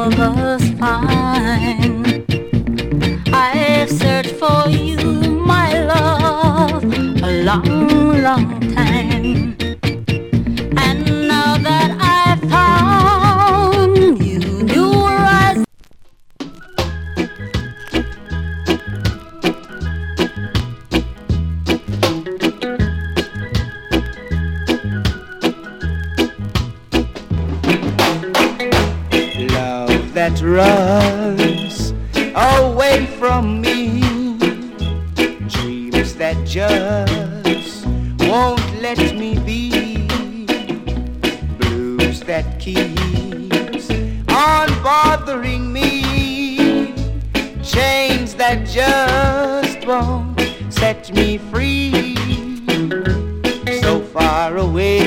of us find. I've searched for you, my love, a long, long time. And now that I found you, new horizons. Love that runs away from me, dreams that just won't let me be, blues that keeps on bothering me, chains that just won't set me free, so far away